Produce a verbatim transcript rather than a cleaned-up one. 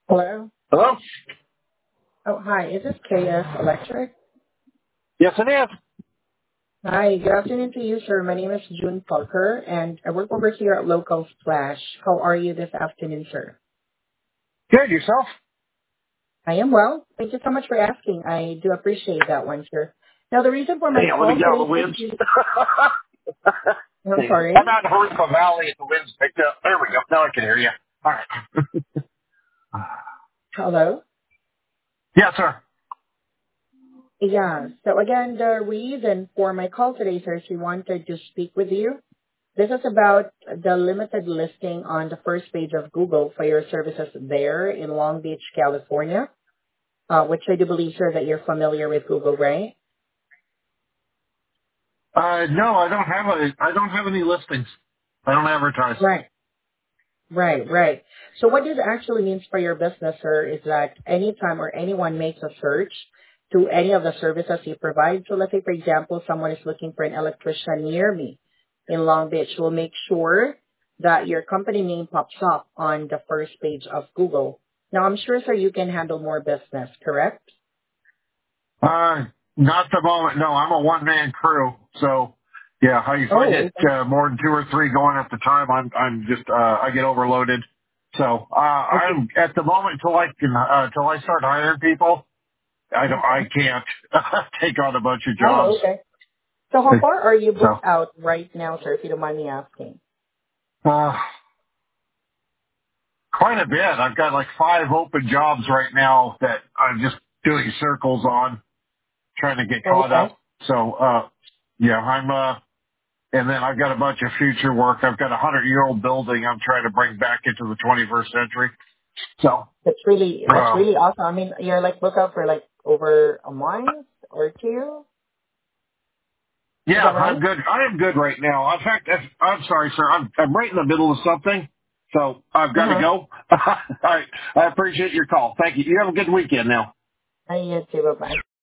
Hello. Hello? Oh, hi. Is this K S Electric? Yes, it is. Hi. Good afternoon to you, sir. My name is June Parker, and I work over here at Local Splash. How are you this afternoon, sir? Good, yourself? I am well. Thank you so much for asking. I do appreciate that one, sir. Now, the reason for my Hang on, let me call get all today the is winds. to... I'm Hang on. I'm sorry. out in Harupa Valley and the winds picked up. There we go. Now I can hear you. All right. Hello. Yes, sir. Yeah. So again, the reason for my call today, sir, is we wanted to speak with you. This is about the limited listing on the first page of Google for your services there in Long Beach, California. Uh, which I do believe, sir, that you're familiar with Google, right? Uh, no, I don't have a, I don't have any listings. I don't advertise. Right, right, right. So what this actually means for your business, sir, is that anytime or anyone makes a search to any of the services you provide, so let's say, for example, someone is looking for an electrician near me in Long Beach, we'll make sure that your company name pops up on the first page of Google. Now, I'm sure, sir, you can handle more business, correct? Uh, not the moment. No, I'm a one-man crew. So, yeah, how you find Oh, it, okay. uh, more than two or three going at the time, I'm, I'm just, uh, I get overloaded. So, uh, Okay. I'm, at the moment, till I can, uh, till I start hiring people, I don't, I Mhm. can't take on a bunch of jobs. Oh, okay. So how far are you So, booked out right now, sir, if you don't mind me asking? uh, quite a bit. I've got like five open jobs right now that I'm just doing circles on, trying to get caught Okay. up. So, uh, yeah, I'm, uh, and then I've got a bunch of future work. I've got a hundred year old building I'm trying to bring back into the twenty-first century. So, That's really that's uh, really awesome. I mean, you're like booked out for like over a month or two. Is yeah, that I'm right? good. I am good right now. In fact, if, I'm sorry, sir. I'm, I'm right in the middle of something. So I've got to Uh-huh. go. All right. I appreciate your call. Thank you. You have a good weekend now. I you too. Bye bye.